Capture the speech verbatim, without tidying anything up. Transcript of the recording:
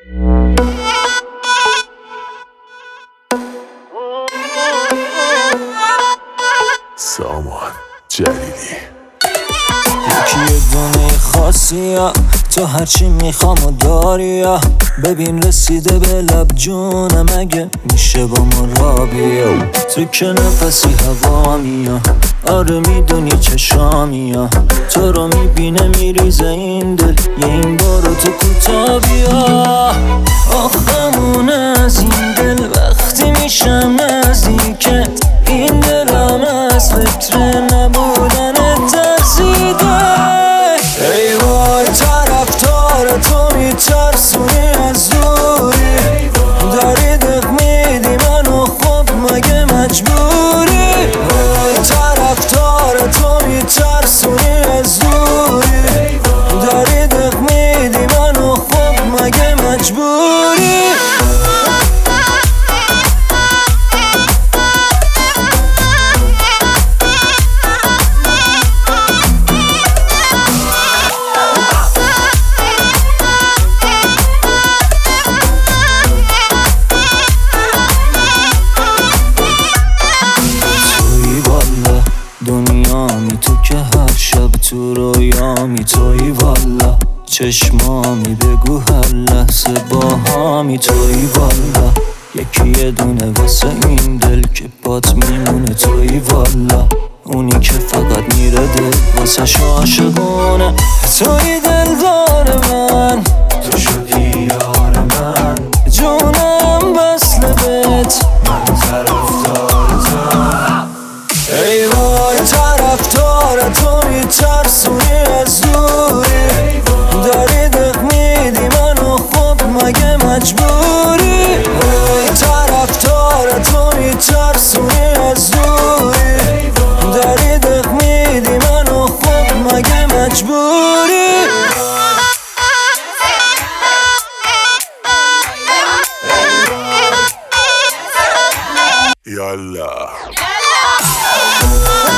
سامان جلیلی یکی دونه خاصی ها، تو هرچی میخوام و داری ها. ببین رسیده به لب جونم، اگه میشه با ما را بیا. تو که نفسی هوا میا، آره میدونی چشامی ها. تو رو میبینه میریزه این دل، یه این بارو تو کوتا بیا. آخمون از این دل وقتی میشم نزدیکت، این دلم از فکر نبودن ترسیده. ای وای طرفدار تو میترسونی از دوری، داری دق میدی منو، خب مگه مجبوری؟ وای طرفدار تو میترسونی از دوری، داری دق میدی منو، خب مگه مجبوری؟ دنیامی تو که هر شب تو رویامی، توی والا چشمامی، بگو هر لحظه با هامی. توی والا یکی یه دونه واسه این دل که بات میمونه. توی والا اونی که فقط میره دل واسه عاشقونه. توی دلدار من، تو شدی یار من، جونم وصل بهت، من طرفدارتم. ای وای طرفدار تو میترسونی از دوری، داری دق میدی منو، خب مگه مجبوری؟ ای طرفدار تو میترسونی از دوری، داری دق میدی منو، خب مگه مجبوری؟ یالا یالا